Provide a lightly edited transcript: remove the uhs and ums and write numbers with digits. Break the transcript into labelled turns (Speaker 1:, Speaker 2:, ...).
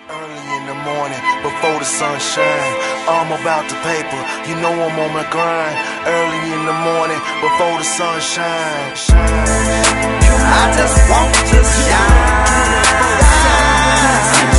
Speaker 1: Early in the morning, before the sun shine, I'm about to paper, you know I'm on my grind. Early in the morning, before the sun shine.
Speaker 2: I just want to shine.